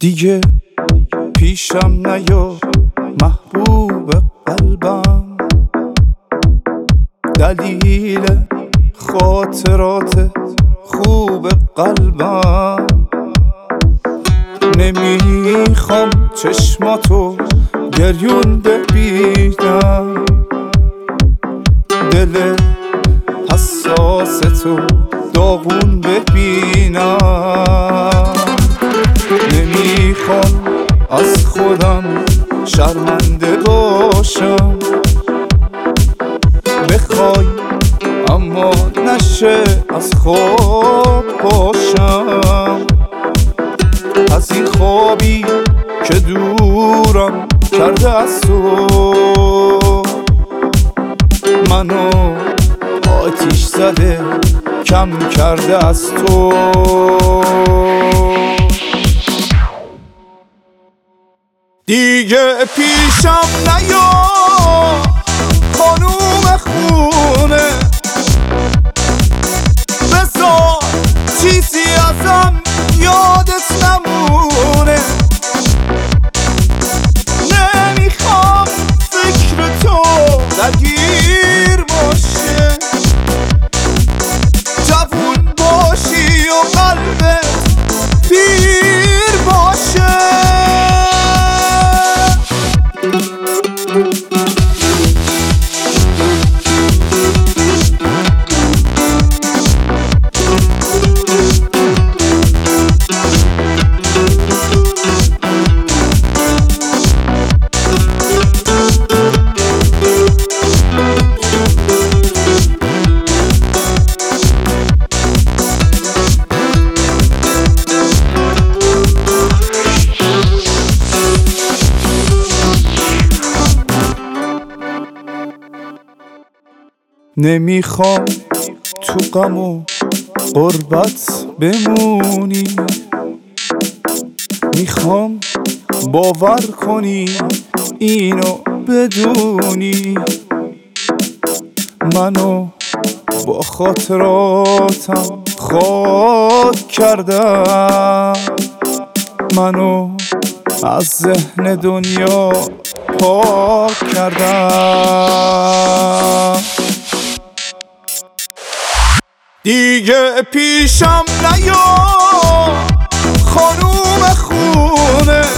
دیگه پیشم نیا محبوب قلبم، دلیل خاطرات خوب قلبم. نمیخوام چشماتو گریون ببینم، دل حساستو داغون ببینم. نمیخوام از خودم شرمنده باشم، بخوای اما نشه از خواب باشم. از این خوابی که دورم کرده از تو، منو آتیش زده کم کرده از تو. دیگه پیشم نیا خانوم خونه، بذار چیزی ازم یادت نمونه. نمیخوام فکر تو درگیر باشه، جوون باشی و قلبت پیر باشه. نمیخوام تو غم و غربت بمونی، میخوام باور کنی اینو بدونی. منو با خاطراتم خاک کردم، منو از ذهن دنیا پاک کردم. دیگه پیشم نیا خانوم خونه،